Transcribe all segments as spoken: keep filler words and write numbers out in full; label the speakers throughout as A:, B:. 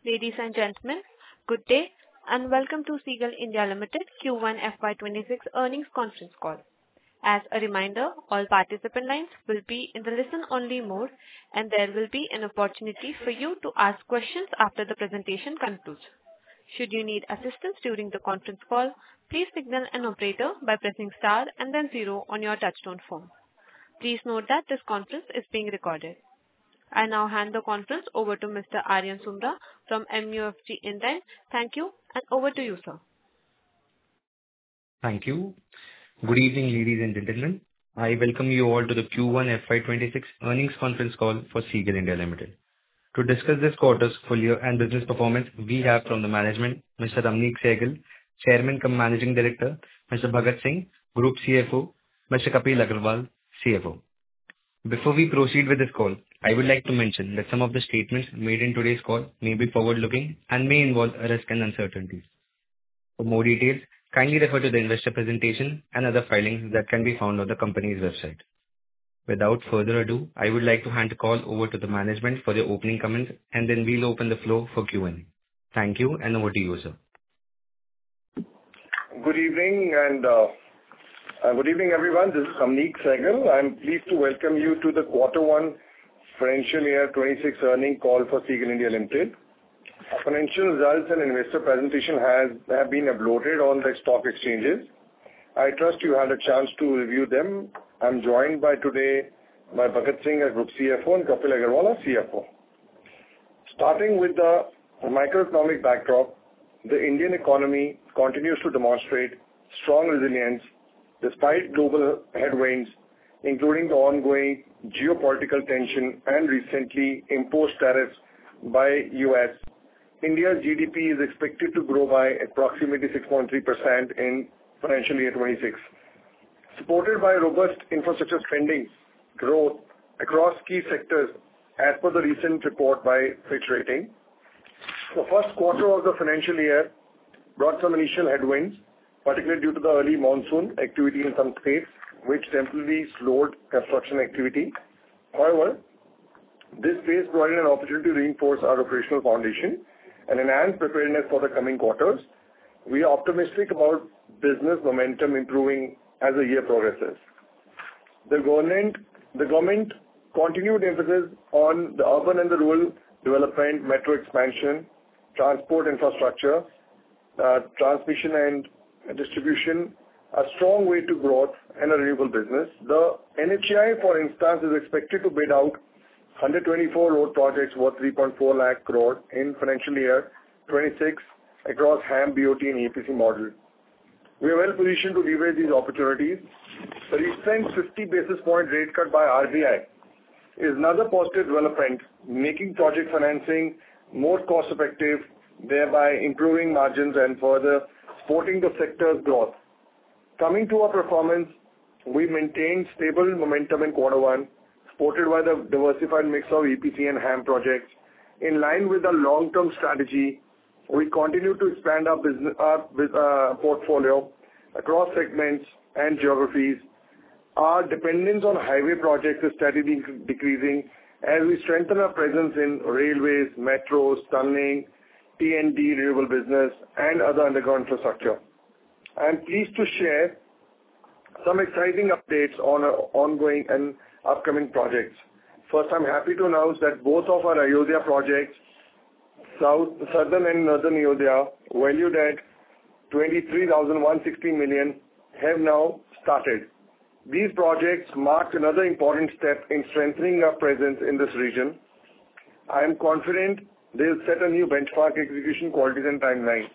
A: Ladies and gentlemen, good day and welcome to Seagull India Limited Q one F Y twenty-six earnings conference call. As a reminder, all participant lines will be in the listen-only mode, and there will be an opportunity for you to ask questions after the presentation concludes. Should you need assistance during the conference call, please signal an operator by pressing star and then zero on your touchtone phone. Please note that this conference is being recorded. I now hand the conference over to Mister Aryan Sumra from M U F G India. Thank you, and over to you, sir.
B: Thank you. Good evening, ladies and gentlemen. I welcome you all to the Q one F Y twenty-six earnings conference call for Seagull India Limited. To discuss this quarter's full year and business performance, we have from the management, Mister Ramneek Sehgal, Chairman cum Managing Director, Mister Bhagat Singh, Group C F O, Mister Kapil Agarwal, C F O. Before we proceed with this call, I would like to mention that some of the statements made in today's call may be forward-looking and may involve risk and uncertainties. For more details, kindly refer to the investor presentation and other filings that can be found on the company's website. Without further ado, I would like to hand the call over to the management for their opening comments, and then we'll open the floor for Q and A. Thank you, and over to you, sir.
C: Good evening, and uh, uh, good evening, everyone. This is Ramneek Sehgal. I'm pleased to welcome you to the Quarter One Financial Year twenty-six earning call for Seagull India Limited. Our financial results and investor presentation has have been uploaded on the stock exchanges. I trust you had a chance to review them. I'm joined by today by Bhagat Singh, our Group C F O, and Kapil Agarwal, our C F O. Starting with the macroeconomic backdrop, the Indian economy continues to demonstrate strong resilience despite global headwinds, including the ongoing geopolitical tension and recently imposed tariffs by U S. India's G D P is expected to grow by approximately six point three percent in financial year twenty-six. Supported by robust infrastructure spending growth across key sectors as per the recent report by Fitch Ratings. The first quarter of the financial year brought some initial headwinds, particularly due to the early monsoon activity in some states, which temporarily slowed construction activity. However, this phase provided an opportunity to reinforce our operational foundation and enhance preparedness for the coming quarters. We are optimistic about business momentum improving as the year progresses. The government, the government continued emphasis on the urban and the rural development, metro expansion, transport infrastructure, uh, transmission and distribution, a strong way to growth and a renewable business. The N H A I, for instance, is expected to bid out one hundred twenty-four road projects worth three point four lakh crore in financial year twenty-six across HAM, B O T and E P C model. We are well positioned to leverage these opportunities. The recent fifty basis point rate cut by R B I is another positive development, making project financing more cost effective, thereby improving margins and further supporting the sector's growth. Coming to our performance, we maintained stable momentum in quarter one, supported by the diversified mix of E P C and HAM projects. In line with our long-term strategy, we continue to expand our business, our uh, portfolio across segments and geographies. Our dependence on highway projects is steadily decreasing as we strengthen our presence in railways, metros, tunneling, T and D renewable business, and other underground infrastructure. I am pleased to share some exciting updates on our ongoing and upcoming projects. First, I'm happy to announce that both of our Ayodhya projects, South, Southern and Northern Ayodhya, valued at twenty-three thousand one hundred sixty million, have now started. These projects marked another important step in strengthening our presence in this region. I am confident they'll set a new benchmark execution qualities and timeline.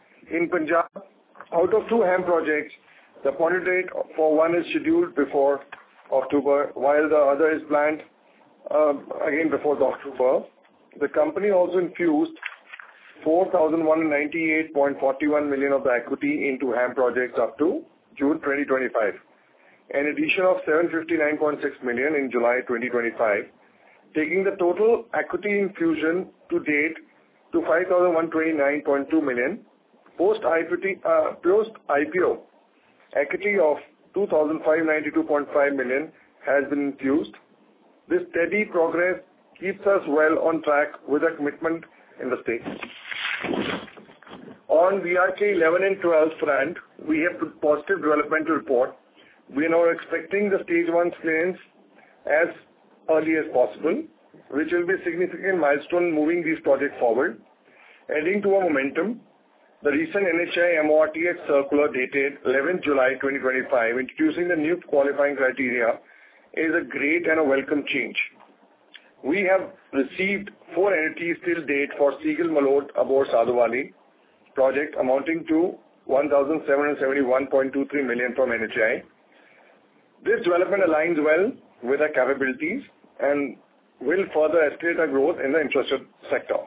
C: In Punjab, out of two HAM projects, the appointed date for one is scheduled before October, while the other is planned uh, again before the October. The company also infused four thousand one hundred ninety-eight point four one million of the equity into HAM projects up to June twenty twenty-five, an addition of seven hundred fifty-nine point six million in July twenty twenty-five, taking the total equity infusion to date to five thousand one hundred twenty-nine point two million. Post I P O, uh, post I P O, equity of two thousand five hundred ninety-two point five million has been infused. This steady progress keeps us well on track with a commitment in the state. On V R K eleven and twelve front, we have positive development to report. We are now expecting the stage one clearance as early as possible, which will be a significant milestone moving these projects forward. Adding to our momentum, the recent N H A I M O R T H circular dated eleventh July twenty twenty-five, introducing the new qualifying criteria, is a great and a welcome change. We have received four entities till date for Seagull Malot Abor Sadhwali project amounting to one thousand seven hundred seventy-one point two three million from N H A I. This development aligns well with our capabilities and will further escalate our growth in the infrastructure sector.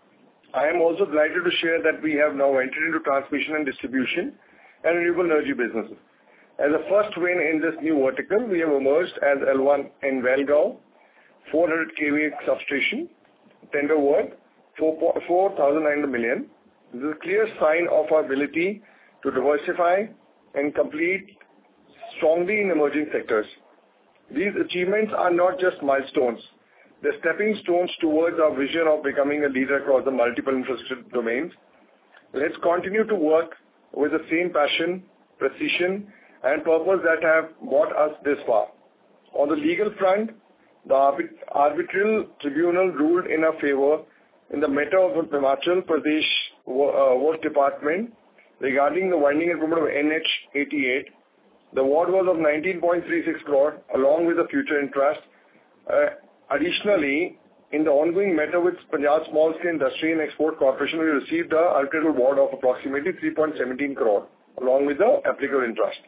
C: I am also delighted to share that we have now entered into transmission and distribution and renewable energy businesses. As a first win in this new vertical, we have emerged as L one in Velgaon, four hundred kilovolt substation, tender worth four thousand nine hundred million. This is a clear sign of our ability to diversify and compete strongly in emerging sectors. These achievements are not just milestones. They're stepping stones towards our vision of becoming a leader across the multiple infrastructure domains. Let's continue to work with the same passion, precision, and purpose that have brought us this far. On the legal front, the arbit- arbitral tribunal ruled in our favor in the matter of the Himachal Pradesh uh, Work Department regarding the winding improvement of N H eighty-eight. The award was of nineteen point three six crore along with the future interest. Uh, Additionally, in the ongoing matter with Punjab Small Scale Industry and Export Corporation, we received an arbitral award of approximately three point one seven crore, along with the applicable interest.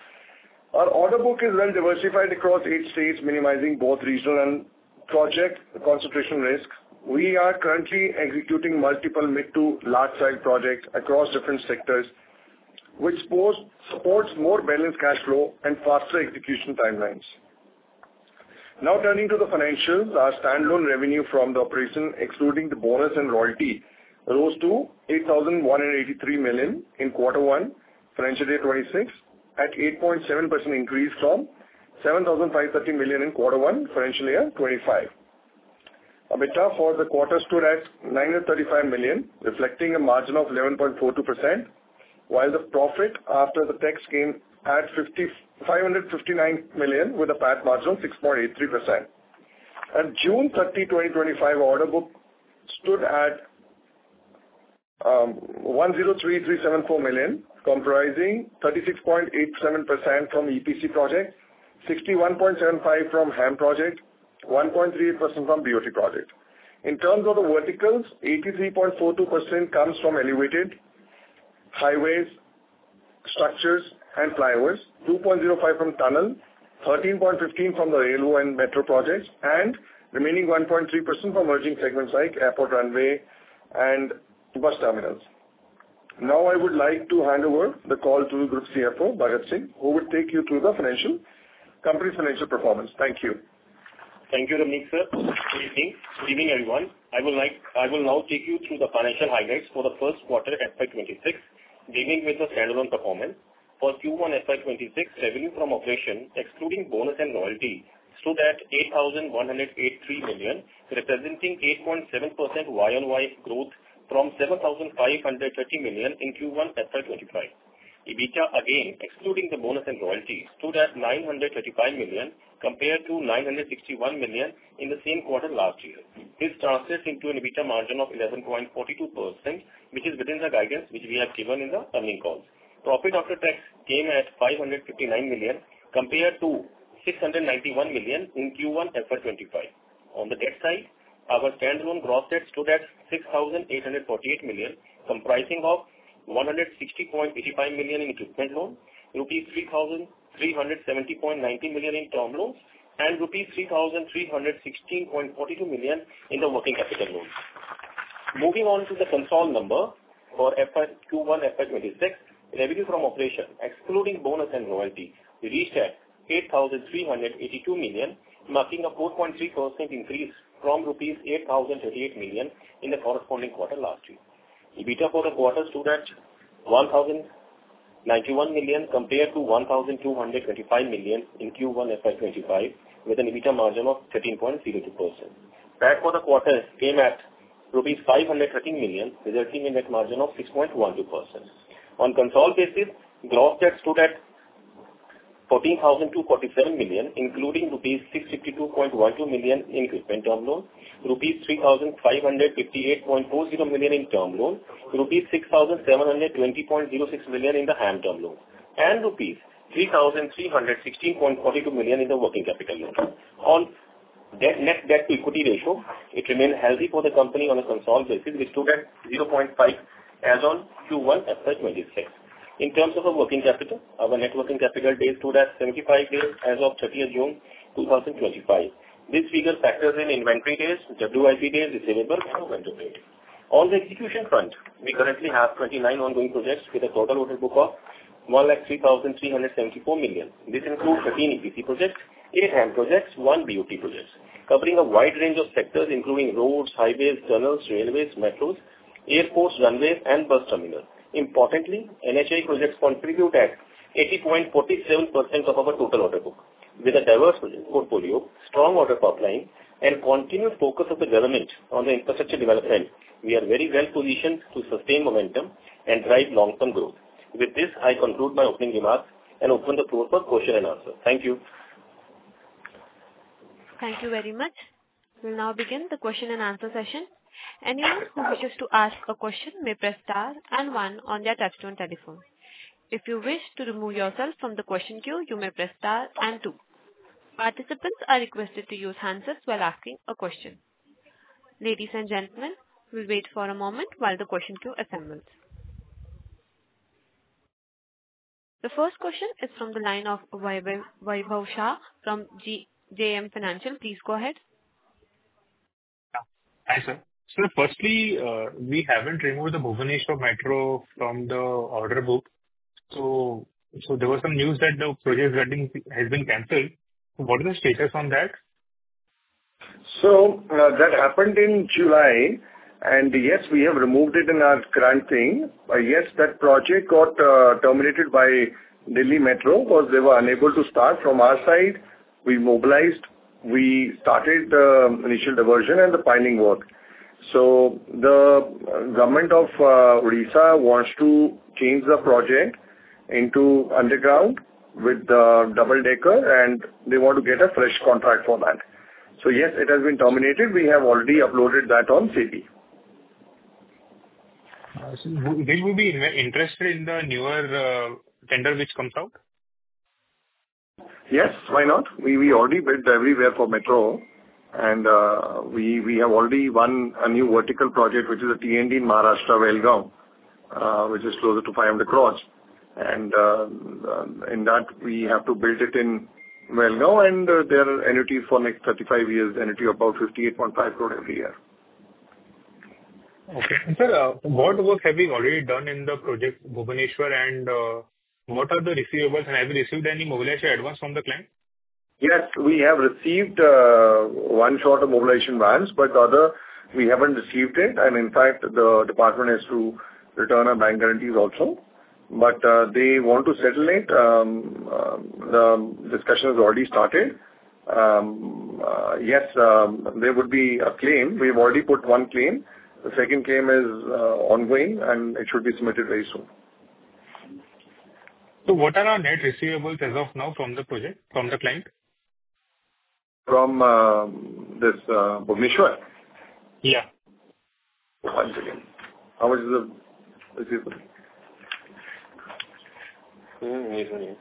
C: Our order book is well diversified across eight states, minimizing both regional and project concentration risk. We are currently executing multiple mid to large-size projects across different sectors, which supports more balanced cash flow and faster execution timelines. Now turning to the financials, our standalone revenue from the operation, excluding the bonus and royalty, rose to eight thousand one hundred eighty-three million in quarter one, financial year twenty-six, at eight point seven percent increase from seven thousand five hundred thirty million in quarter one, financial year twenty-five. EBITDA for the quarter stood at nine hundred thirty-five million, reflecting a margin of eleven point four two percent, while the profit after the tax came at five hundred fifty-nine million with a P A T margin of six point eight three percent. At June thirtieth, twenty twenty-five, order book stood at um, one hundred three thousand three hundred seventy-four million, comprising thirty-six point eight seven percent from E P C project, sixty-one point seven five percent from H A M project, one point three eight percent from B O T project. In terms of the verticals, eighty-three point four two percent comes from elevated, highways, structures and flyovers, two point zero five from tunnel, thirteen point one five from the railway and metro projects, and remaining one point three percent from emerging segments like airport runway and bus terminals. Now I would like to hand over the call to Group C F O, Bhagat Singh, who will take you through the financial, company's financial performance. Thank you.
D: Thank you, Ramneek sir. Good evening. Good evening, everyone. I will like I will now take you through the financial highlights for the first quarter F Y twenty-six, beginning with the standalone performance. For Q one F Y twenty-six, revenue from operation, excluding bonus and royalty, stood at eight thousand one hundred eighty-three million, representing eight point seven percent Y on Y growth from seven thousand five hundred thirty million in Q one F Y twenty-five. EBITDA, again, excluding the bonus and royalty, stood at nine hundred thirty-five million compared to nine hundred sixty-one million in the same quarter last year. This translates into an EBITDA margin of eleven point four two percent, which is within the guidance which we have given in the earnings calls. Profit after tax came at five hundred fifty-nine million compared to six hundred ninety-one million in Q one F Y twenty-five. On the debt side, our standalone gross debt stood at six thousand eight hundred forty-eight million, comprising of one hundred sixty point eight five million in equipment loan, rupees three thousand three hundred seventy point nine zero million in term loans, and rupees three thousand three hundred sixteen point four two million in the working capital loans. Moving on to the consolidated number for F Y Q one F Y twenty-six, revenue from operation, excluding bonus and royalty, reached at eight thousand three hundred eighty-two million, marking a four point three percent increase from rupees eight thousand thirty-eight million in the corresponding quarter last year. EBITDA for the quarter stood at one thousand ninety-one million compared to one thousand two hundred twenty-five million in Q one F Y twenty-five, with an EBITDA margin of thirteen point zero two percent. P A T for the quarter came at rupees five hundred thirteen million, resulting in net margin of six point one two percent. On consolidated basis, gross debt stood at fourteen thousand two hundred forty-seven million, including rupees six hundred fifty-two point one two million in equipment term loan, rupees three thousand five hundred fifty-eight point four zero million in term loan, rupees six thousand seven hundred twenty point zero six million in the HAM term loan, and rupees three thousand three hundred sixteen point four two million in the working capital loan. On debt, net debt to equity ratio, it remained healthy for the company on a consolidated basis, which stood at zero point five as on Q one F Y twenty-six. In terms of our working capital, our net working capital days stood at seventy-five days as of thirtieth June two thousand twenty-five. This figure factors in inventory days, W I P days, receivable, and vendor paid. On the execution front, we currently have twenty-nine ongoing projects with a total order book of one lakh three thousand three hundred seventy-four million. This includes thirteen E P C projects, eight HAM projects, one B O T projects, covering a wide range of sectors including roads, highways, tunnels, railways, metros, airports, runways, and bus terminals. Importantly, N H A I projects contribute at eighty point four seven percent of our total order book. With a diverse portfolio, strong order pipeline, and continued focus of the government on the infrastructure development, we are very well positioned to sustain momentum and drive long-term growth. With this, I conclude my opening remarks and open the floor for question and answer. Thank you.
A: Thank you very much. We'll now begin the question and answer session. Anyone who wishes to ask a question may press star and one on their touchtone telephone. If you wish to remove yourself from the question queue, you may press star and two. Participants are requested to use handsets while asking a question. Ladies and gentlemen, we'll wait for a moment while the question queue assembles. The first question is from the line of Vaibhav, Vaibhav Shah from G, J M Financial. Please go ahead.
E: Hi, sir. So firstly, uh, we haven't removed the Bhubaneswar Metro from the order book. So, so there was some news that the project getting has been cancelled. So what is the status on that?
C: So uh, that happened in July, and yes, we have removed it in our current thing. Uh, yes, that project got uh, terminated by Delhi Metro because they were unable to start. From our side, we mobilized, we started the uh, initial diversion and the piling work. So the government of uh, Odisha wants to change the project into underground with the double decker, and they want to get a fresh contract for that. So yes, it has been terminated. We have already uploaded that on C P.
E: Uh, so will you be interested in the newer uh, tender which comes out?
C: Yes, why not? We we already bid everywhere for metro. And uh, we we have already won a new vertical project, which is a T N D in Maharashtra, Belgaum, uh, which is closer to five hundred crores. And uh, in that, we have to build it in Belgaum, and uh, there are annuities for next thirty-five years, annuity of about fifty-eight point five crore every year.
E: Okay. And sir, uh, what work have we already done in the project Bhubaneswar, and uh, what are the receivables, and have you received any mobilization advance from the client?
C: Yes, we have received uh, one short of mobilization vans, but the other, we haven't received it. And in fact, the department has to return our bank guarantees also. But uh, they want to settle it. Um, uh, the discussion has already started. Um, uh, yes, um, there would be a claim. We've already put one claim. The second claim is uh, ongoing, and it should be submitted very soon.
E: So what are our net receivables as of now from the project, from the client?
C: From uh, this uh, Bhubaneswar?
E: Yeah.
C: One second. How much is the receivable?
D: Mm, yes, yes.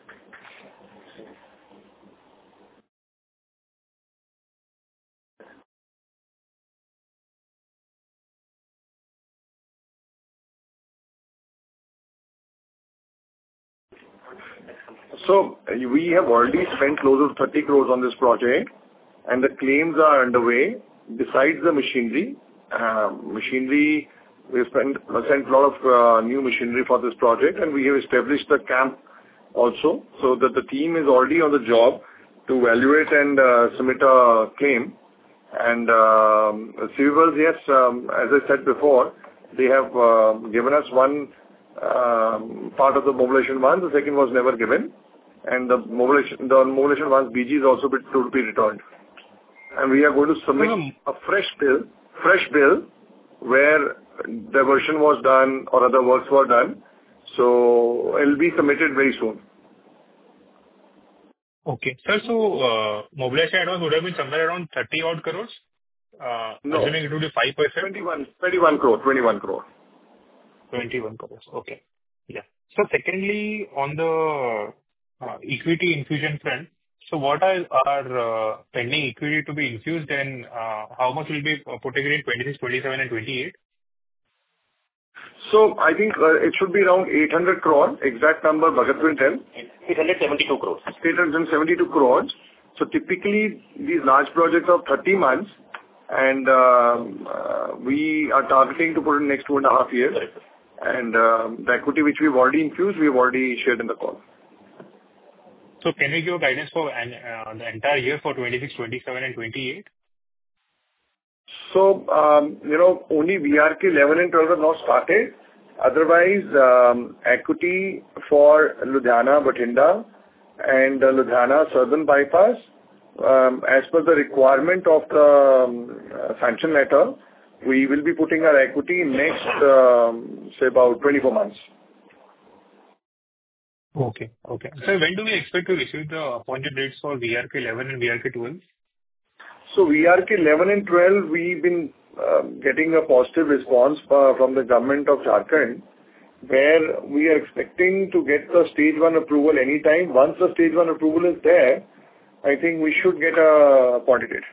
C: So we have already spent close to thirty crores on this project, and the claims are underway. Besides the machinery, uh, machinery, we have spent, sent a lot of uh, new machinery for this project, and we have established the camp also, so that the team is already on the job to evaluate and uh, submit a claim. And um, receivables, yes, um, as I said before, they have uh, given us one um, part of the mobilization one. The second was never given. And the mobilization, the mobilization one's B G is also be, to be returned. And we are going to submit a fresh bill, fresh bill where diversion was done or other works were done. So it'll be submitted very soon.
E: Okay. Sir, so uh, mobilization advance would have been somewhere around thirty odd crores, uh,
C: No.
E: assuming it would be five percent?
C: twenty-one, twenty-one crore, twenty-one crore.
E: twenty-one crores. Okay. Yeah. So secondly, on the uh, equity infusion front, so what are our uh, pending equity to be infused, and uh, how much will be uh, put in twenty-six, twenty-seven, and twenty-eight?
C: So I think uh, it should be around eight hundred crore. Exact number, Bhagat will tell.
D: eight hundred seventy-two crores.
C: eight hundred seventy-two crores. So typically, these large projects are thirty months, and um, uh, we are targeting to put in next two and a half years.
D: Correct.
C: And uh, the equity which we've already infused, we've already shared in the call.
E: So can we give guidance for an, uh, the entire year for twenty-six, twenty-seven, and twenty-eight?
C: So, um, you know, only V R K eleven and twelve have not started. Otherwise, um, equity for Ludhiana, Bathinda, and uh, Ludhiana Southern Bypass, um, as per the requirement of the um, uh, sanction letter, we will be putting our equity in next, um, say, about twenty-four months.
E: Okay. Okay. So when do we expect to receive the appointed dates for V R K eleven and V R K twelve?
C: So V R K eleven and twelve, we've been uh, getting a positive response uh, from the government of Jharkhand, where we are expecting to get the stage one approval anytime. Once the stage one approval is there, I think we should get a appointed date.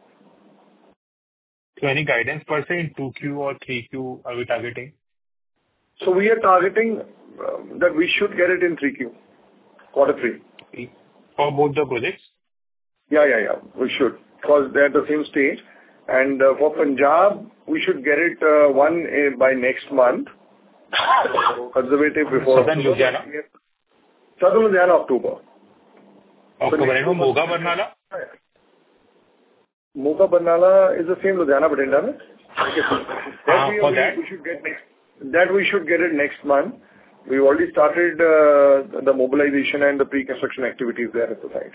E: So any guidance per se in two Q or three Q are we targeting?
C: So we are targeting uh, that we should get it in three Q, quarter three.
E: For both the projects?
C: Yeah, yeah, yeah, we should, because they're at the same stage. And uh, for Punjab, we should get it uh, one uh, by next month. Conservative before
E: Southern Ludhiana?
C: Southern Ludhiana, October.
E: October. And Moga Barnala?
C: Moga Barnala is the same Ludhiana, Bathinda.
E: Ah,
C: we,
E: for
C: we,
E: that?
C: we should get next. That we should get it next month. We've already started uh, the mobilization and the pre-construction activities there at the site.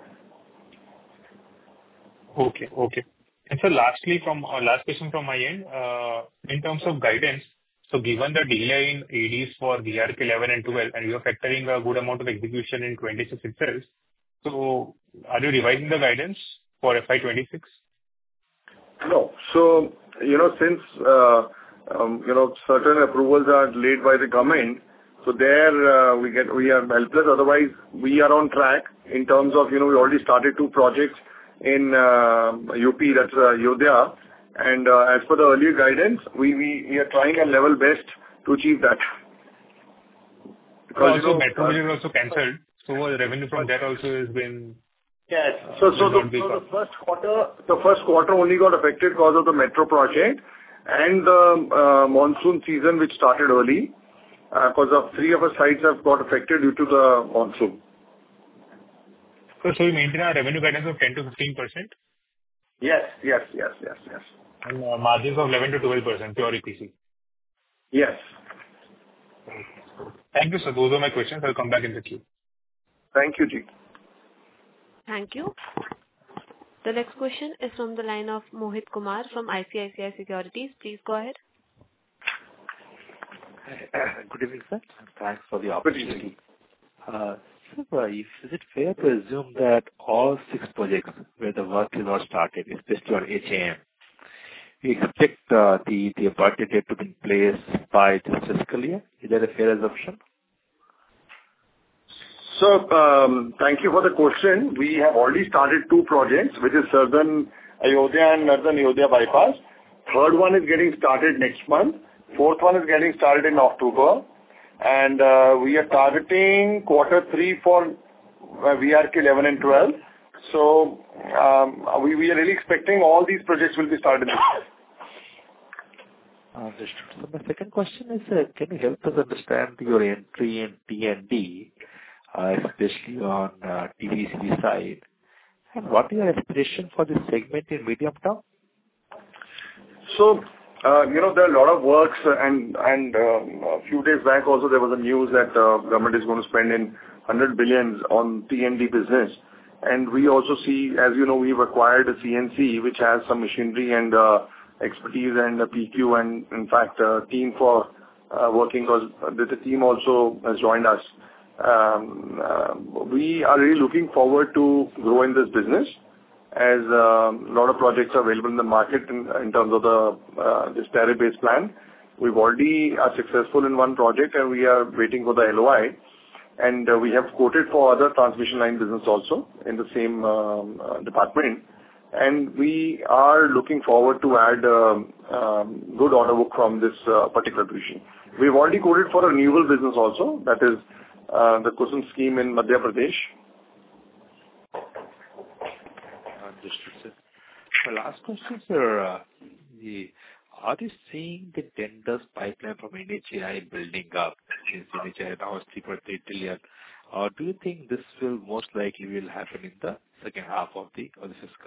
E: Okay. Okay. And so lastly, from uh, last question from my end, uh, in terms of guidance, so given the delay in A Ds for V R K eleven and twelve, and you are factoring a good amount of execution in twenty-six itself, so are you revising the guidance for F Y twenty-six?
C: No. So, you know, since, uh, um, you know, certain approvals are delayed by the government, so there uh, we get we are helpless. Otherwise, we are on track in terms of, you know, we already started two projects in uh, U P, that's uh, Yodhya. And uh, as per the earlier guidance, we, we, we are trying our level best to achieve that.
E: Because, also, you know, Metro uh, is also cancelled, so the revenue from that also has been...
C: Yes. Uh, so so, the, so the first quarter the first quarter only got affected because of the Metro project and the uh, monsoon season, which started early, because uh, of three of our sites have got affected due to the monsoon.
E: So, so we maintain our revenue guidance of ten to fifteen percent?
C: Yes, yes, yes, yes, yes.
E: And uh, margins of eleven to twelve percent, pure E P C?
C: Yes.
E: Thank you, sir. Those are my questions. I'll come back in the queue.
C: Thank you, Ji.
A: Thank you. The next question is from the line of Mohit Kumar from I C I C I Securities. Please go ahead.
F: Good evening, sir. Thanks for the opportunity. Uh, so, is it fair to assume that all six projects where the work is not started, especially on H A M, we expect uh, the, the budget date to be in place by this fiscal year? Is that a fair assumption?
C: So, um, thank you for the question. We have already started two projects, which is Southern Ayodhya and Northern Ayodhya Bypass. Third one is getting started next month. Fourth one is getting started in October. And uh, we are targeting quarter three for uh, V R K eleven and twelve. So, um, we, we are really expecting all these projects will be started this year.
F: Understood. So my second question is, uh, can you help us understand your entry in T and D, uh, especially on uh, T V C D side, and what is your aspiration for this segment in medium term?
C: So, uh, you know, there are a lot of works, uh, and and um, a few days back also there was a news that uh, government is going to spend in one hundred billions on T and D business. And we also see, as you know, we've acquired a C N C, which has some machinery and uh, expertise and the P Q and, in fact, uh, team for uh, working because the, the team also has joined us. Um, uh, we are really looking forward to grow in this business as uh, a lot of projects are available in the market in, in terms of the uh, this tariff-based plan. We've already are successful in one project and we are waiting for the L O I. And uh, we have quoted for other transmission line business also in the same um, uh, department. And we are looking forward to add um, um, good order book from this uh, particular division. We've already quoted for a renewable business also, that is uh, the Kusum scheme in Madhya Pradesh.
F: Understood, sir. My last question, sir. Uh, the, are you seeing the tenders pipeline from N H A I building up since N H A I now is three point three trillion? Or do you think this will most likely will happen in the second half of the of the fiscal?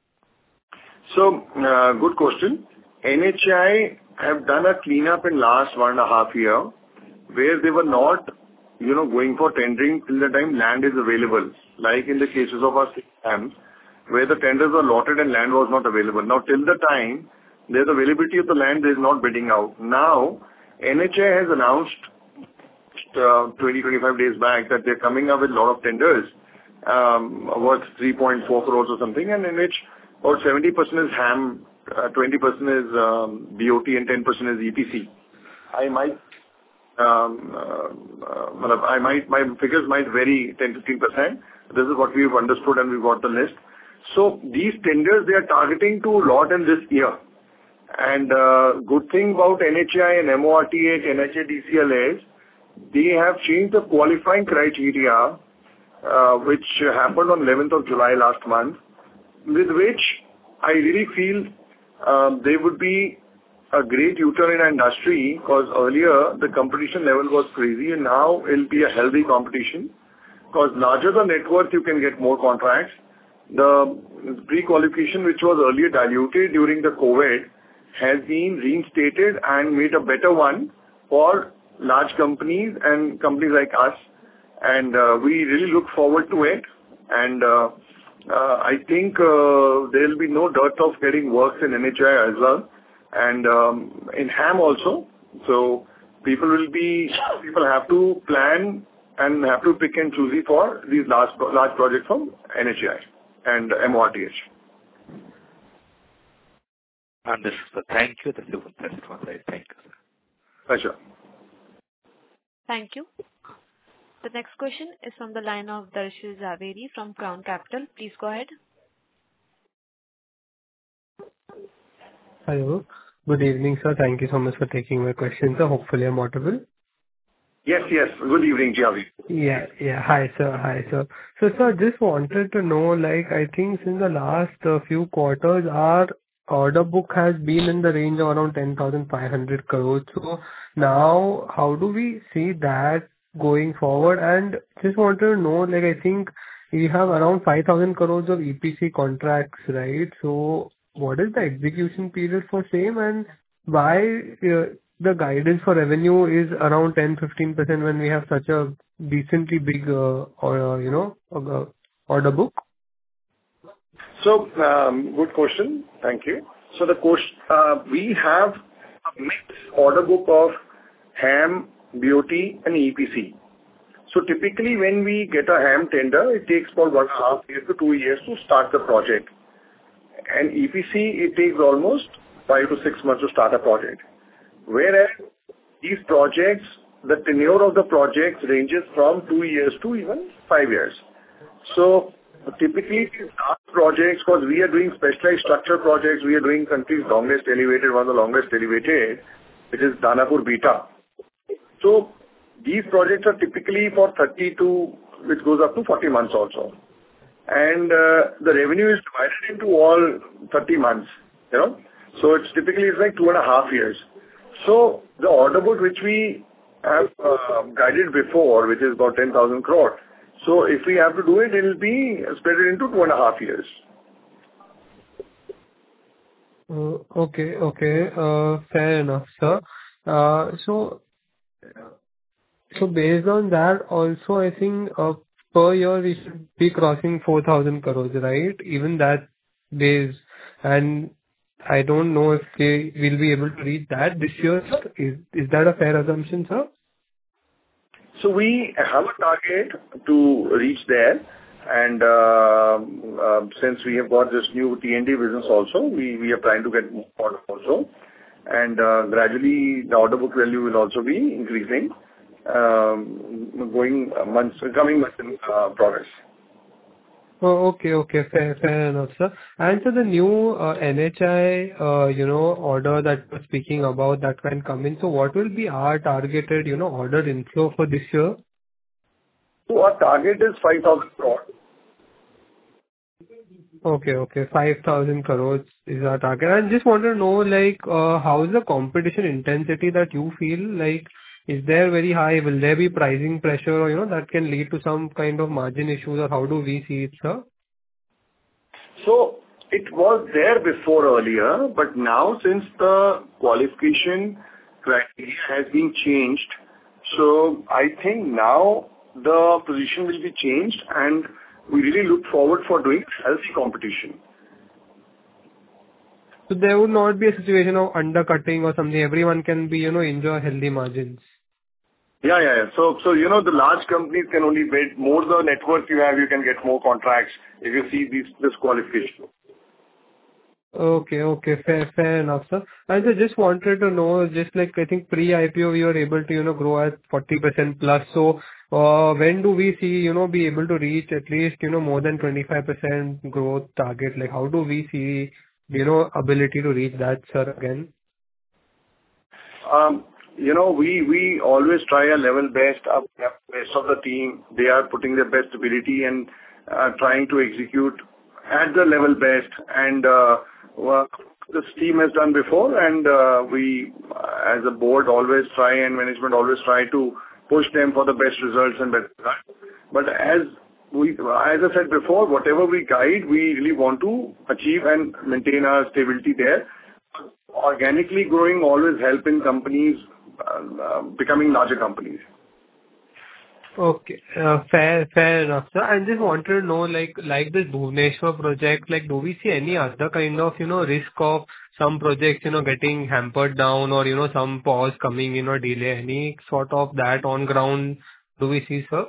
C: So, uh, good question. N H A I have done a cleanup in last one and a half year, where they were not, you know, going for tendering till the time land is available, like in the cases of our dams, where the tenders were allotted and land was not available. Now, till the time there's availability of the land, there is not bidding out. Now, N H A I has announced uh, twenty, twenty-five days back that they're coming up with a lot of tenders um, worth three point four crores or something, and in which about seventy percent is HAM, uh, twenty percent is um, B O T, and ten percent is E P C. I might, um, uh, uh, I might, my figures might vary ten to fifteen percent. This is what we've understood and we've got the list. So these tenders, they are targeting to lot in this year. And uh, good thing about N H A I and M O R T H, N H A D C L is, they have changed the qualifying criteria, uh, which happened on eleventh of July last month, with which I really feel um, there would be a great U-turn in our industry, because earlier the competition level was crazy and now it'll be a healthy competition, because larger the net worth you can get more contracts. The pre-qualification which was earlier diluted during the COVID has been reinstated and made a better one for large companies and companies like us, and uh, we really look forward to it. And uh, uh, I think uh, there will be no dearth of getting works in N H A I as well, and um, in HAM also. So people will be people have to plan and have to pick and choose for these large large projects from N H A I and M O R T H.
F: Understood. Thank you. That's it. That's it one side. Thank you, sir.
C: Pleasure.
A: Thank you. The next question is from the line of Darshil Zaveri from Crown Capital. Please go ahead.
G: Hello. Good evening, sir. Thank you so much for taking my question, sir. Hopefully, I'm audible.
C: Yes, yes. Good evening, Javi.
G: Yeah, yeah. Hi, sir. Hi, sir. So, sir, just wanted to know, like, I think since the last uh, few quarters, our order book has been in the range of around ten thousand five hundred crores. So, now, how do we see that going forward? And just wanted to know, like, I think we have around five thousand crores of E P C contracts, right? So, what is the execution period for same, and why uh, the guidance for revenue is around ten to fifteen percent when we have such a decently big uh, or, uh, you know, uh, order book?
C: So, um, good question. Thank you. So, the question, uh, we have a mixed order book of HAM, B O T, and E P C. So, typically, when we get a HAM tender, it takes about one and a half years to two years to start the project. And E P C, it takes almost five to six months to start a project. Whereas these projects, the tenure of the projects ranges from two years to even five years. So typically these large projects, because we are doing specialized structure projects, we are doing country's longest elevated, one of the longest elevated, which is Danapur Beta. So these projects are typically for thirty to, which goes up to forty months also. And uh, the revenue is divided into all thirty months, you know. So it's typically it's like two and a half years. So the order book which we have uh, guided before, which is about ten thousand crore. So if we have to do it, it will be spread into two and a half years.
G: Uh, okay, okay. Uh, fair enough, sir. Uh, so, so based on that, also I think uh, per year we should be crossing four thousand crores, right? Even that base. And I don't know if we will be able to reach that this year, sir. Is is that a fair assumption, sir?
C: So we have a target to reach there, and uh, uh, since we have got this new T and D business also, we we are trying to get more order also, and uh, gradually the order book value will also be increasing, um, going months, coming months in uh, progress.
G: Oh, okay, okay. Fair, fair enough, sir. And so the new uh, N H I, uh, you know, order that we're speaking about that can come in. So what will be our targeted, you know, order inflow for this year?
C: So our target is five thousand crore.
G: Okay, okay. five thousand crores is our target. I just want to know, like, uh, how is the competition intensity that you feel like? Is there very high? Will there be pricing pressure or, you know, that can lead to some kind of margin issues, or how do we see it, sir?
C: So it was there before earlier, but now since the qualification criteria has been changed, so I think now the position will be changed, and we really look forward for doing healthy competition.
G: So there would not be a situation of undercutting or something. Everyone can be, you know, enjoy healthy margins.
C: Yeah, yeah, yeah. So, so, you know, the large companies can only bid. More the network you have, you can get more contracts if you see these, this qualification.
G: Okay, okay. Fair, fair enough, sir. And I just wanted to know, just like, I think pre-I P O, we were able to, you know, grow at forty percent plus. So, uh, when do we see, you know, be able to reach at least, you know, more than twenty-five percent growth target? Like, how do we see, you know, ability to reach that, sir, again?
C: Um, you know, we, we always try our level best. Our best of the team, they are putting their best ability and uh, trying to execute at the level best. And uh, well, this team has done before, and uh, we, uh, as a board, always try, and management always try to push them for the best results and better results. But as we, as I said before, whatever we guide, we really want to achieve and maintain our stability there. Organically growing always help in companies uh, uh, becoming larger companies.
G: Okay. Uh, Fair, fair enough, sir. I just wanted to know, like, like this Bhubaneswar project, like, do we see any other kind of, you know, risk of some projects, you know, getting hampered down or, you know, some pause coming in or delay? Any sort of that on ground do we see, sir?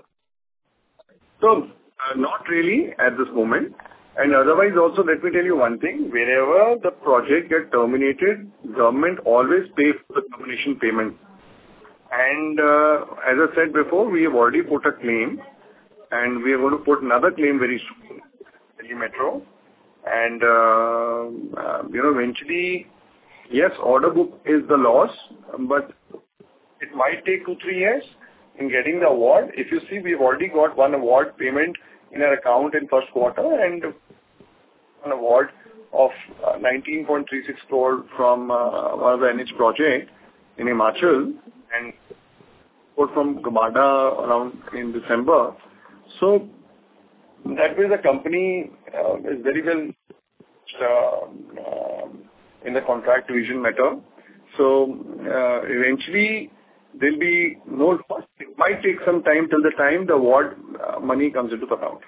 C: So, uh, not really at this moment. And otherwise also, let me tell you one thing, wherever the project get terminated, government always pays for the termination payment. And uh, as I said before, we have already put a claim, and we are going to put another claim very soon, Delhi Metro. And, uh, uh, you know, eventually, yes, order book is the loss, but it might take two, three years in getting the award. If you see, we've already got one award payment in our account in first quarter, and an award of uh, nineteen point three six crore from uh, one of the N H project in Himachal, and put from Gamada around in December. So that way the company uh, is very well uh, uh, in the contract division matter. So uh, eventually there'll be no loss. It might take some time till the time the award uh, money comes into the account.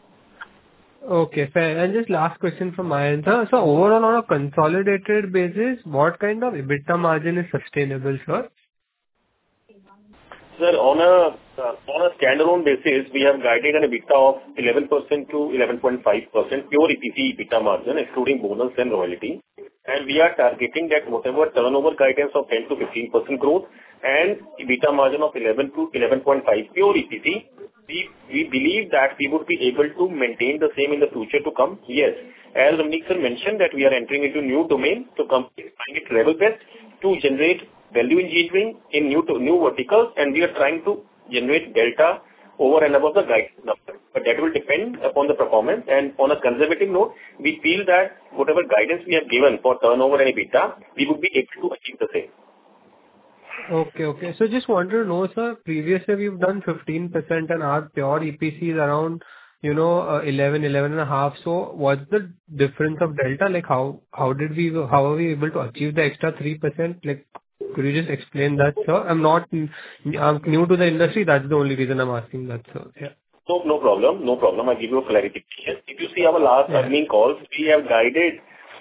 G: Okay, fair. And just last question from my end, sir. So overall, on a consolidated basis, what kind of EBITDA margin is sustainable, sir?
D: Sir, on a uh, on a standalone basis, we have guided an EBITDA of eleven percent to eleven point five percent pure E P C EBITDA margin, excluding bonus and royalty. And we are targeting that whatever turnover guidance of ten to fifteen percent growth and EBITDA margin of eleven to eleven point five pure E P C, we we believe that we would be able to maintain the same in the future to come. Yes, as Ramnik sir mentioned, that we are entering into new domain to come find it level best to generate value engineering in new to new verticals, and we are trying to generate delta over and above the guidance number. But that will depend upon the performance. And on a conservative note, we feel that whatever guidance we have given for turnover and EBITDA, we would be able to achieve the same.
G: Okay, okay. So just wanted to know, sir, previously we've done fifteen percent and our pure E P C is around, you know, uh, eleven, eleven and a half. So what's the difference of delta? Like how, how did we, how are we able to achieve the extra three percent? Like, could you just explain that, sir? I'm not, I'm new to the industry. That's the only reason I'm asking that, sir. Yeah.
D: No, no problem. No problem. I'll give you a clarification. If you see our last
G: Yeah.
D: earning calls, we have guided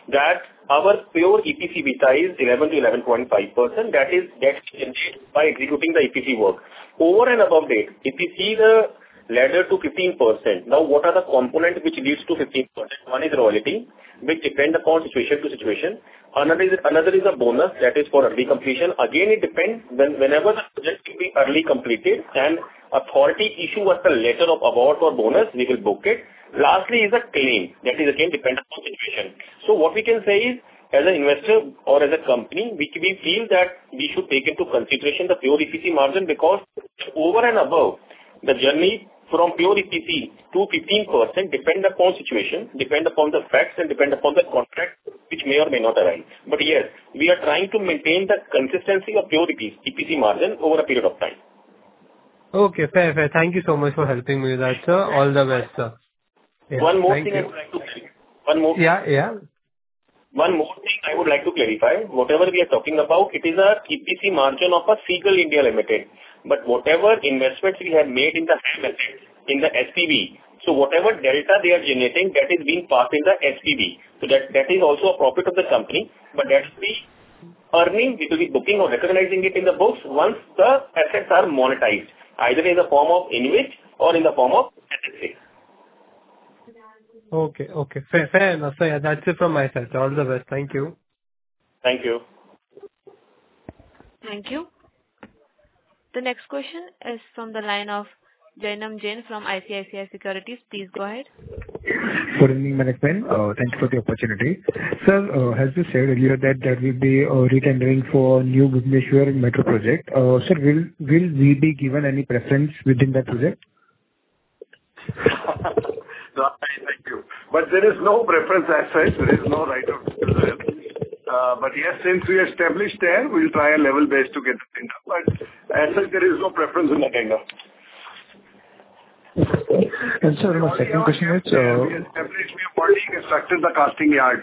D: that our pure E P C EBITDA is eleven to eleven point five percent. That is that generated by executing the E P C work. Over and above that, if we see the ladder to fifteen percent, now what are the components which leads to fifteen percent? One is royalty, which depend upon situation to situation. Another is, another is a bonus, that is for early completion. Again, it depends when, whenever the project will be early completed and authority issue us a letter of award or bonus, we will book it. Lastly is a claim, that is again depend upon situation. So what we can say is, as an investor or as a company, we, we feel that we should take into consideration the pure E P C margin, because over and above the journey from pure E P C to fifteen percent depend upon situation, depend upon the facts and depend upon the contract which may or may not arise. But yes, we are trying to maintain the consistency of pure E P C margin over a period of time.
G: Okay, fair, fair. Thank you so much for helping me with that, sir. All the best, sir. Yeah,
D: one more
G: thank
D: thing
G: you.
D: I would like to one more
G: Yeah, yeah.
D: One more thing I would like to clarify. Whatever we are talking about, it is a E P C margin of a Seagull India Limited. But whatever investments we have made in the HAM assets, in the S P V, so whatever delta they are generating, that is being passed in the S P V. So that, that is also a profit of the company, but that's the earning, we will be booking or recognizing it in the books once the assets are monetized, either in the form of InvIT or in the form of asset sale.
G: Okay, okay. Fair, fair enough. So yeah, that's it from my side. All the best. Thank you.
D: Thank you.
A: Thank you. The next question is from the line of Jainam Jain from I C I C I Securities. Please go ahead.
H: Good evening, management. Uh, Thank you for the opportunity. Sir, uh, as you said earlier that there will be uh, re-tendering for new Bhubaneswar metro project. Uh, Sir, will will we be given any preference within that project?
C: No, thank you. But there is no preference as such. There is no right of refusal. Uh, but yes, since we are established there, we'll try a level base to get the tender. But as such, there is no preference in the tender.
H: And sir, my second question is, uh,
C: we established, we have already constructed the casting yard.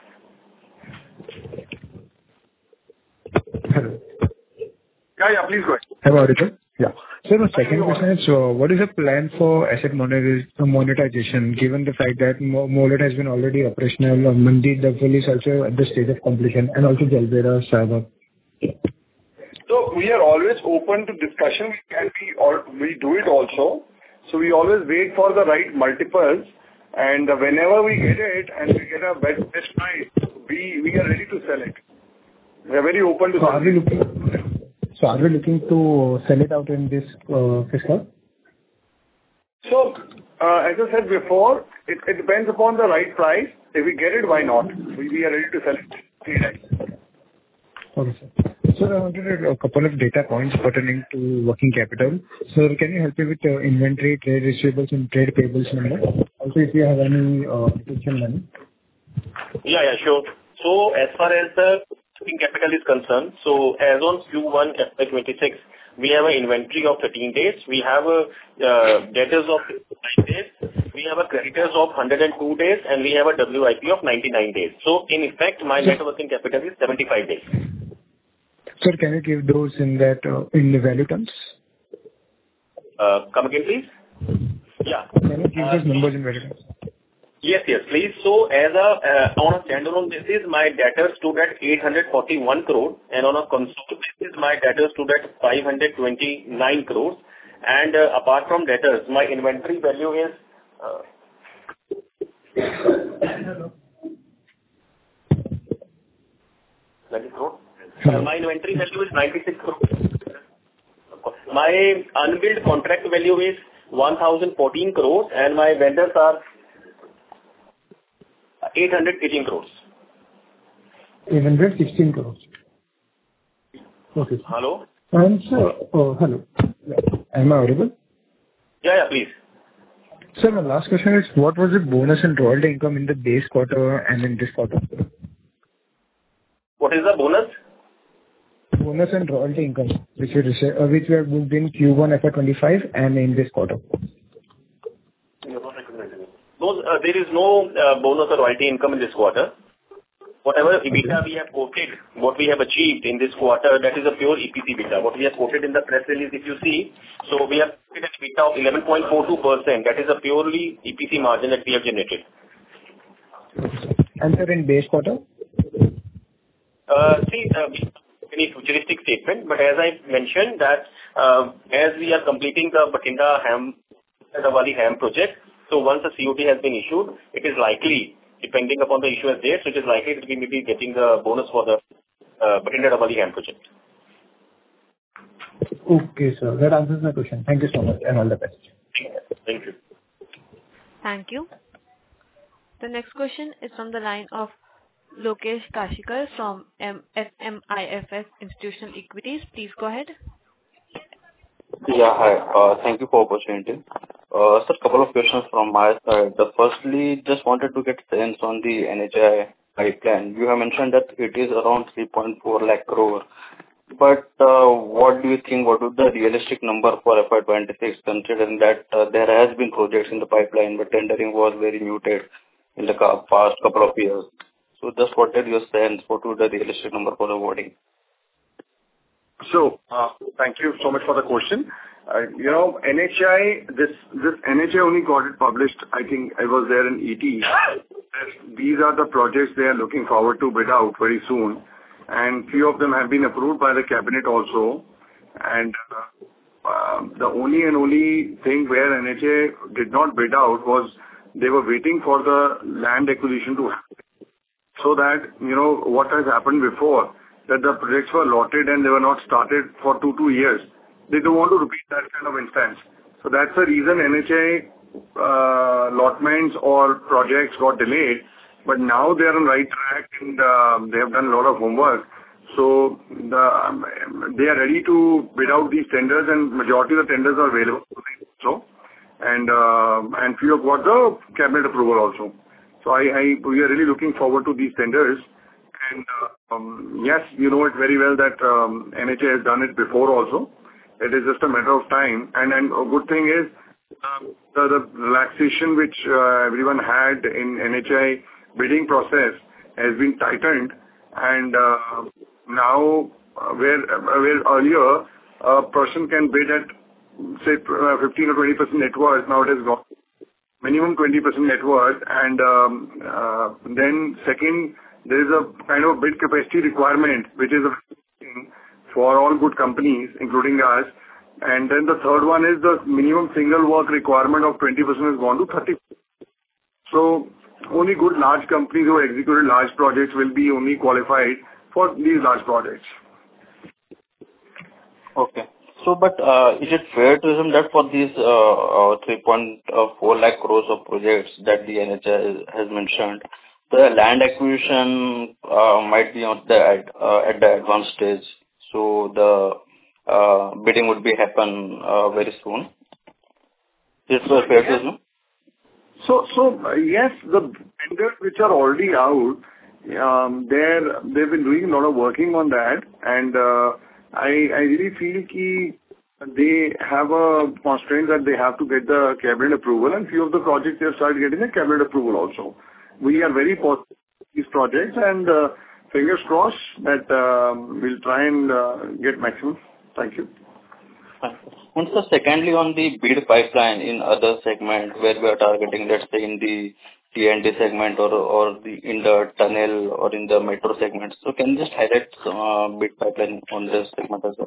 H: hello.
C: Yeah, yeah, please go ahead.
H: Have I audible? Yeah. Sir, my second question is, uh, what is the plan for asset monetiz- monetization, given the fact that Mo- Molet has been already operational, uh, Mandi Dabhol is also at the stage of completion, and also Jalbera, Sahabat?
C: So we are always open to discussion. We can be, or we do it also. So we always wait for the right multiples, and whenever we get it and we get a best, best price, we, we are ready to sell it. We are very open to
H: So are we
C: selling.
H: looking, so are we looking to sell it out in this uh, fiscal?
C: So, uh, as I said before, it, it depends upon the right price. If we get it, why not? We, we are ready to sell it. Three times.
H: Okay, sir. Sir, I wanted a couple of data points pertaining to working capital. Sir, can you help me with uh, inventory, trade receivables, and trade payables number? Also, if you have any uh, retention money.
D: Yeah, yeah, sure. So as far as the working capital is concerned, so as on Q one F Y twenty-six, we have an inventory of thirteen days. We have a uh, debtors of nine days. We have a creditors of one hundred two days, and we have a W I P of ninety-nine days. So in effect, my net working capital is seventy-five days.
H: Sir, can you give those in that uh, in the value terms?
D: Uh, come again, please. Yeah.
H: Can you give those numbers in value terms?
D: Yes, yes, please. So as a uh, on a standalone basis, my debtors stood at eight hundred forty-one crore, and on a consolidated basis, my debtors stood at five hundred twenty-nine crores. And uh, apart from debtors, my inventory value is uh, ninety crore. Uh, my inventory value is ninety-six crores. My unbilled contract value is one thousand fourteen crores, and my vendors are eight hundred eighteen crores.
H: eight hundred sixteen crores. Okay.
D: Hello?
H: And sir, oh, hello. Am I audible?
D: Yeah, yeah, please.
H: Sir, my last question is, what was the bonus and royalty income in the base quarter and in this quarter?
D: What is the bonus?
H: Bonus and royalty income, which we rece- uh, which we have booked in Q one F Y twenty-five and in this quarter.
D: Those, uh, there is no uh, bonus or royalty income in this quarter. Whatever EBITDA we have quoted, what we have achieved in this quarter, that is a pure E P C EBITDA. What we have quoted in the press release, if you see, so we have quoted an EBITDA of eleven point four two percent. That is a purely E P C margin that we have generated.
H: And sir, in base quarter?
D: Uh, see, uh, any futuristic statement, but as I mentioned that uh, as we are completing the Bathinda HAM, Diwali HAM project, so once the C O T has been issued, it is likely, depending upon the issuance date, so it is likely that we may be getting the bonus for the uh, Bathinda Diwali HAM project.
H: Okay, sir. That answers my question. Thank you so much and all the best.
D: Thank you.
A: Thank you. The next question is from the line of Lokesh Kashikar from M M I F S Institutional Equities. Please go ahead.
I: Yeah, hi. Uh, Thank you for opportunity. Uh, Sir, couple of questions from my side. The firstly, just wanted to get sense on the N H A I pipeline. You have mentioned that it is around three point four lakh crore. But uh, what do you think, what would the realistic number for F Y twenty-six, considering that uh, there has been projects in the pipeline, but tendering was very muted in the ca- past couple of years. So just wanted your sense, what would the realistic number for awarding?
C: So, uh, thank you so much for the question. Uh, you know, N H A I, this, this N H A I only got it published, I think I was there in E T. These are the projects they are looking forward to bid out very soon. And few of them have been approved by the cabinet also. And uh, uh, the only and only thing where N H A I did not bid out was they were waiting for the land acquisition to happen. So that, you know, what has happened before, that the projects were allotted and they were not started for two, two years. They don't want to repeat that kind of instance. So that's the reason N H A I uh, allotments or projects got delayed. But now they are on right track and uh, they have done a lot of homework. So the, um, they are ready to bid out these tenders, and majority of the tenders are available. So, and uh, and few have got the cabinet approval also. So I, I we are really looking forward to these tenders. And uh, um, yes, you know it very well that um, N H A I has done it before also. It is just a matter of time. And and a good thing is uh, the, the relaxation which uh, everyone had in N H A I bidding process has been tightened. And uh, now uh, where uh, where earlier a person can bid at say uh, fifteen or twenty percent net worth, now it has got minimum twenty percent net worth. And um, uh, then second, there is a kind of bid capacity requirement, which is a for all good companies, including us. And then the third one is the minimum single work requirement of twenty percent has gone to thirty percent. So only good large companies who executed large projects will be only qualified for these large projects.
I: Okay. So, but uh, is it fair to assume that for these uh, uh, three point four lakh crores of projects that the N H A I has mentioned, the land acquisition uh, might be on the ad, uh, at the advanced stage, so the uh, bidding would be happen uh, very soon? Is it fair to assume?
C: So, so uh, yes, the tenders which are already out, um, they're, they've been doing a lot of working on that, and uh, I, I really feel ki they have a constraint that they have to get the cabinet approval, and few of the projects they have started getting the cabinet approval also. We are very positive on these projects, and uh, fingers crossed that uh, we'll try and uh, get maximum. Thank you.
I: And so secondly, on the bid pipeline in other segment where we are targeting, let's say in the T and D segment or or the in the tunnel or in the metro segment. So can you just highlight some uh, bid pipeline on this segment as well?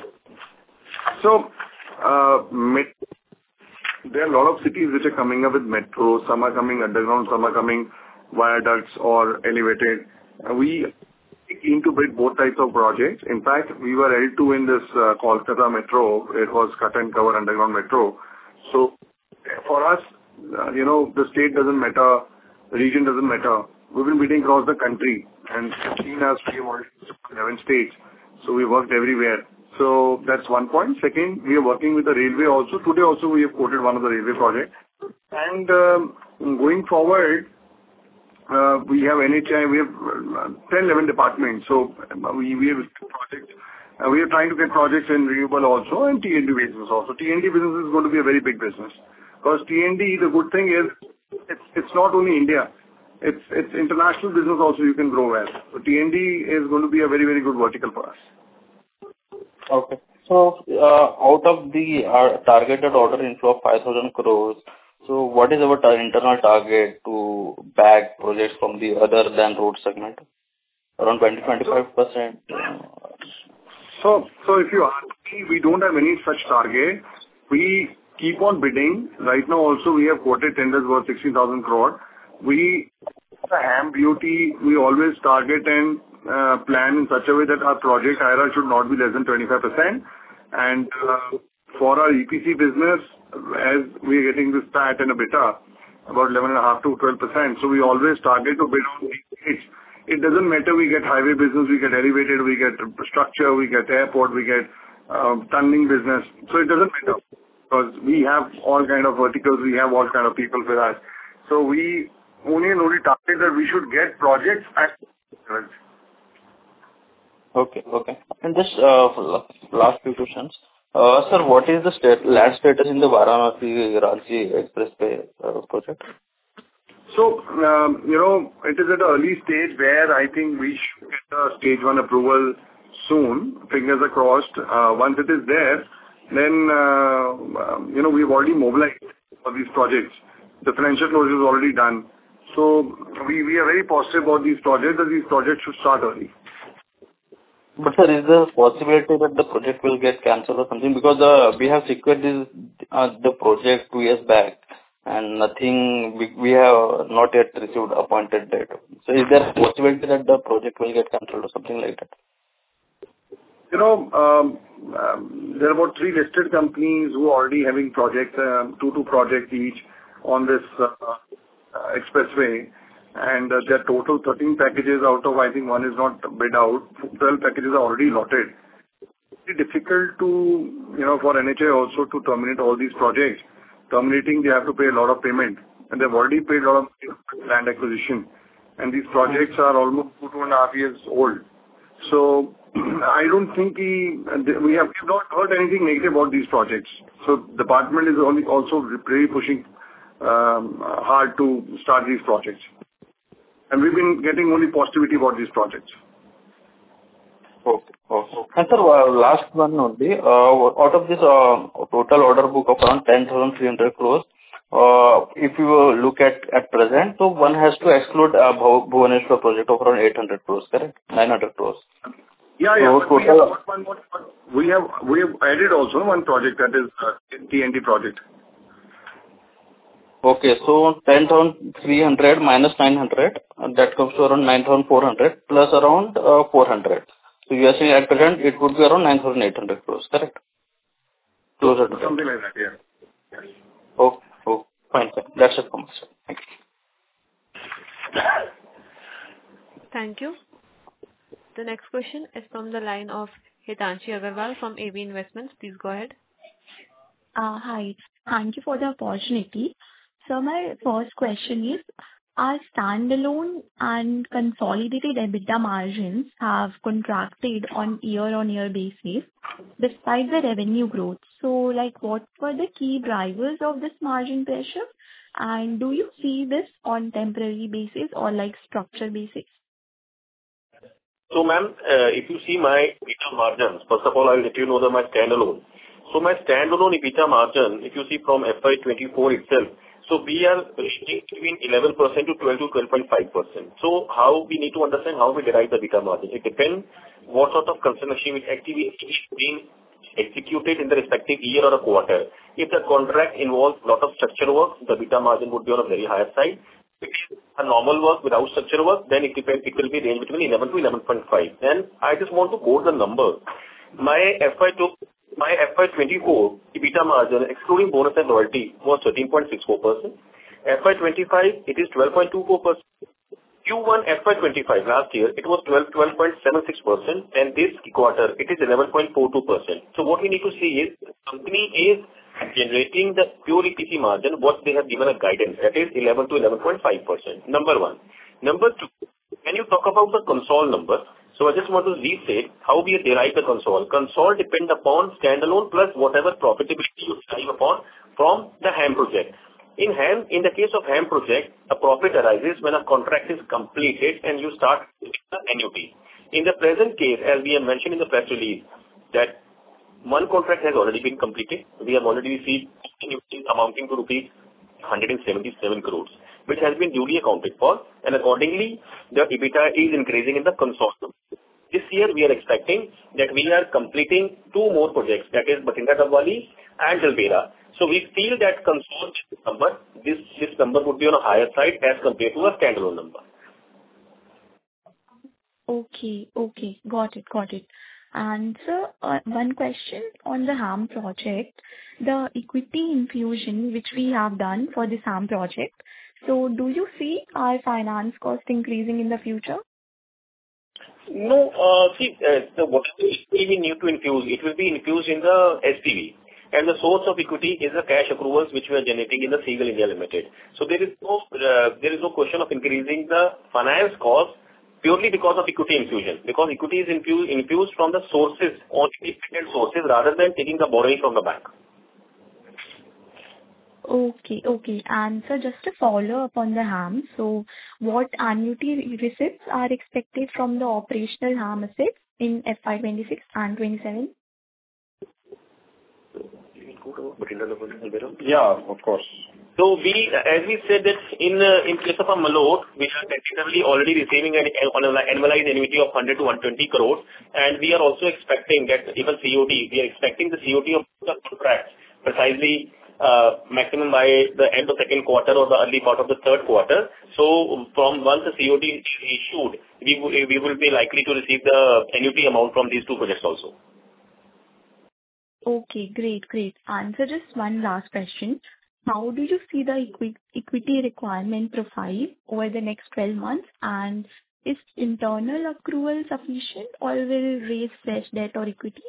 C: So, uh, met- there are a lot of cities which are coming up with metro. Some are coming underground, some are coming viaducts or elevated. Uh, we keen to bid both types of projects. In fact, we were L two in this uh, Kolkata metro. It was cut and cover underground metro. So for us, uh, you know, the state doesn't matter, the region doesn't matter. We've been bidding across the country, and seen us, we have already eleven states. So we worked everywhere. So that's one point. Second, we are working with the railway also. Today also we have quoted one of the railway projects. And um, going forward, Uh, we have N H A I, we have uh, ten, eleven departments. So uh, we, we have projects. Uh, we are trying to get projects in renewable also and T and D business also. T and D business is going to be a very big business. Because T and D, the good thing is, it's, it's not only India. It's, it's international business also you can grow well. So T and D is going to be a very, very good vertical for us.
I: Okay. So uh, out of the uh, targeted order inflow of five thousand crores, So what is our ta- internal target to bag projects from the other than road segment? Around twenty to twenty-five percent?
C: So, so if you ask me, we don't have any such target. We keep on bidding. Right now also we have quoted tenders worth sixteen thousand crore. We, the HAM B O T, we always target and uh, plan in such a way that our project I R R should not be less than twenty-five percent. And uh, for our E P C business, as we are getting this P A T and EBITDA, about eleven point five to twelve percent. So we always target to bid on these bids. It doesn't matter we get highway business, we get elevated, we get structure, we get airport, we get uh, tunneling business. So it doesn't matter because we have all kind of verticals, we have all kind of people with us. So we only and only target that we should get projects at.
I: Okay, okay. And just uh, last few questions. Uh, sir, what is the stat- land status in the Varanasi-Ranchi Expressway uh, project?
C: So, um, you know, it is at an early stage where I think we should get the stage one approval soon. Fingers are crossed. Uh, once it is there, then, uh, um, you know, we've already mobilized for these projects. The financial closure is already done. So we, we are very positive about these projects, that these projects should start early.
I: But sir, is there a possibility that the project will get cancelled or something? Because uh, we have secured this, uh, the project two years back and nothing, we, we have not yet received appointed date. So is there a possibility that the project will get cancelled or something like that?
C: You know, um, um, there are about three listed companies who are already having projects, um, two, two projects each on this uh, uh, expressway. And uh, there are total thirteen packages out of, I think one is not bid out. twelve packages are already allotted. It's difficult to, you know, for N H A I also to terminate all these projects. Terminating, they have to pay a lot of payment. And they've already paid a lot of land acquisition. And these projects are almost two, two and a half years old. So I don't think we, we have we've not heard anything negative about these projects. So the department is only also really pushing um, hard to start these projects. And we've been getting only positivity about these projects.
I: Okay. Okay. And sir, uh, last one only, uh, out of this uh, total order book of around ten thousand three hundred crores, uh, if you look at at present, so one has to exclude uh, Bhu- Bhubaneswar project of around eight hundred crores, correct? nine hundred crores.
C: Yeah, yeah.
I: So
C: But we, have
I: total,
C: got one more, we have we have added also one project, that is uh, T N T project.
I: okay, so ten thousand three hundred minus nine hundred, uh, that comes to around nine thousand four hundred plus around uh, four hundred. So you are saying at present it would be around nine thousand eight hundred crores, correct? Closer to that.
C: Something like that, yeah. Yes.
I: Oh, oh, fine, fine. That's it from my side. Thank you.
A: Thank you. The next question is from the line of Hitanshi Agarwal from A B Investments. Please go ahead.
J: Uh, Hi. Thank you for the opportunity. So my first question is, our standalone and consolidated EBITDA margins have contracted on year-on-year basis despite the revenue growth. So, like, what were the key drivers of this margin pressure? And do you see this on temporary basis or like structure basis?
D: So, ma'am, uh, if you see my EBITDA margins, first of all, I'll let you know that my standalone. So, my standalone EBITDA margin, if you see from F Y twenty-four itself, so we are ranging between eleven percent to twelve to twelve point five percent. So, how we need to understand how we derive the EBITDA margin. It depends what sort of construction activity is being executed in the respective year or a quarter. If the contract involves a lot of structural work, the EBITDA margin would be on a very higher side. If it is a normal work without structural work, then it depends, it will be range between eleven to eleven point five. And I just want to quote the number. My F Y two, my F Y twenty-four EBITDA margin, excluding bonus and royalty, was thirteen point six four percent. F Y twenty-five, it is twelve point two four percent. Q one F Y twenty-five, last year, it was twelve point seven six percent, and this quarter, it is eleven point four two percent. So what we need to see is, the company is generating the pure E P C margin, what they have given a guidance, that is eleven to eleven point five percent. Number one. Number two, when you talk about the console number, so I just want to restate how we derive the console. Console depend upon standalone plus whatever profitability you derive upon from the HAM project. In HAM, in the case of HAM project, a profit arises when a contract is completed and you start with the N U T. In the present case, as we have mentioned in the press release, that one contract has already been completed. We have already received N U T amounting to rupees one hundred seventy-seven crores, which has been duly accounted for, and accordingly, the EBITDA is increasing in the consolidated. This year, we are expecting that we are completing two more projects, that is Bathinda Dabwali and Jalbera. So we feel that consolidated number, this, this number would be on a higher side as compared to a standalone number.
J: Okay, okay. Got it, got it. And sir, uh, one question on the HAM project, the equity infusion which we have done for this HAM project. So do you see our finance cost increasing in the future?
D: No, uh, see, uh, the what equity we need to infuse, it will be infused in the S P V. And the source of equity is the cash accruals which we are generating in the Seagull India Limited. So there is no, uh, there is no question of increasing the finance cost purely because of equity infusion, because equity is infused, infused from the sources, on independent sources, rather than taking the borrowing from the bank.
J: Okay, okay. And sir, just to follow up on the HAM, so what annuity receipts are expected from the operational HAM assets in F Y twenty-six and twenty-seven?
C: Yeah, of course.
D: So we, as we said that in uh, in case of a Malot, we are tentatively already receiving an, an annualized annuity of one hundred to one hundred twenty crores, and we are also expecting that even C O D, we are expecting the C O D of the contracts precisely uh, maximum by the end of second quarter or the early part of the third quarter. So from once the C O D is issued, we we will be likely to receive the annuity amount from these two projects also.
J: Okay, great, great. And so just one last question. How do you see the equi- equity requirement profile over the next twelve months? And is internal accrual sufficient or will raise fresh debt or equity?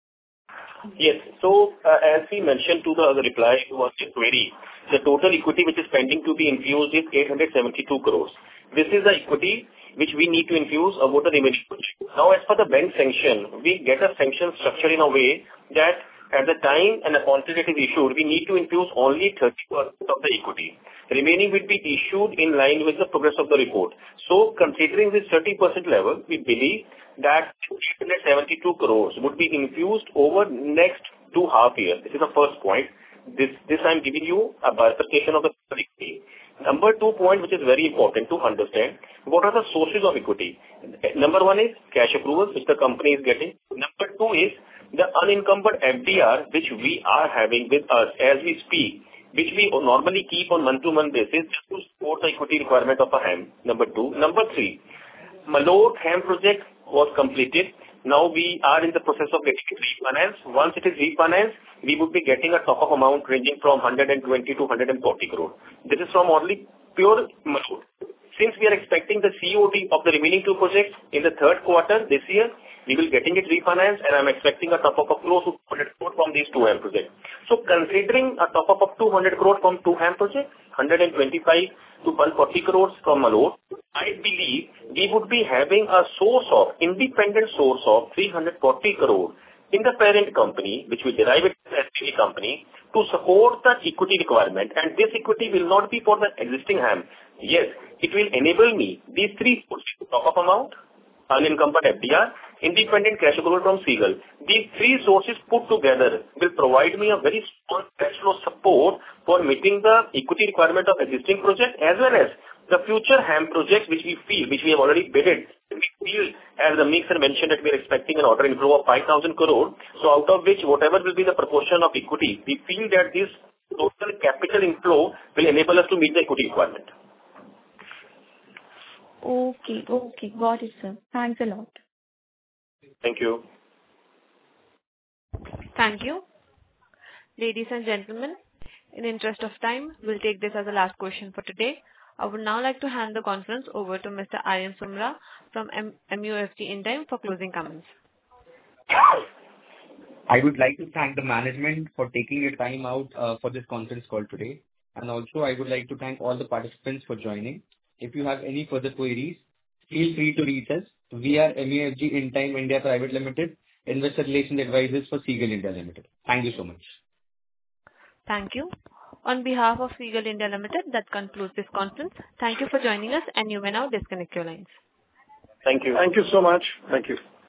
D: Yes. So, uh, as we mentioned to the other reply to our query, the total equity which is pending to be infused is eight hundred seventy-two crores. This is the equity which we need to infuse about the remaining project. Now, as per the bank sanction, we get a sanction structure in a way that at the time an quantity is issued, we need to infuse only thirty percent of the equity. Remaining will be issued in line with the progress of the report. So, considering this thirty percent level, we believe that eight hundred seventy-two crores would be infused over next two half years. This is the first point. This, this I am giving you a bifurcation of the equity. Number two point, which is very important to understand, what are the sources of equity? Number one is cash accruals, which the company is getting. Number two is the unencumbered F D R, which we are having with us as we speak, which we normally keep on month-to-month basis just to support the equity requirement of a HAM. Number two. Number three, Malot HAM project was completed. Now we are in the process of getting it refinanced. Once it is refinanced, we would be getting a top-up amount ranging from one hundred twenty to one hundred forty crore. This is from only pure Malot. Since we are expecting the C O D of the remaining two projects in the third quarter this year, we will getting it refinanced, and I'm expecting a top-up of close to two hundred crore from these two HAM projects. So considering a top-up of two hundred crore from two HAM projects, one hundred twenty-five to one hundred forty crores from Malot, I believe we would be having a source of, independent source of three hundred forty crore in the parent company, which will derive it as S P V company, to support the equity requirement. And this equity will not be for the existing HAM. Yes, it will enable me these three sources: top-up amount, unencumbered F D R, independent cash accrual from Seagull. These three sources put together will provide me a very strong cash flow support for meeting the equity requirement of existing project as well as the future HAM projects which we feel, which we have already bidded. We feel, as the mixer mentioned, that we are expecting an order inflow of five thousand crore. So out of which, whatever will be the proportion of equity, we feel that this total capital inflow will enable us to meet the equity requirement.
J: Okay, okay. Got it, sir. Thanks a lot.
D: Thank you.
A: Thank you. Ladies and gentlemen, in interest of time, we'll take this as the last question for today. I would now like to hand the conference over to Mister Aryan Sumra from M- MUFG Intime for closing comments.
B: I would like to thank the management for taking your time out uh, for this conference call today. And also, I would like to thank all the participants for joining. If you have any further queries, feel free to reach us. We are MUFG Intime India Private Limited, Investor Relations Advisors for Seagull India Limited. Thank you so much.
A: Thank you. On behalf of Seagull India Limited, that concludes this conference. Thank you for joining us, and you may now disconnect your lines.
D: Thank you.
C: Thank you so much. Thank you.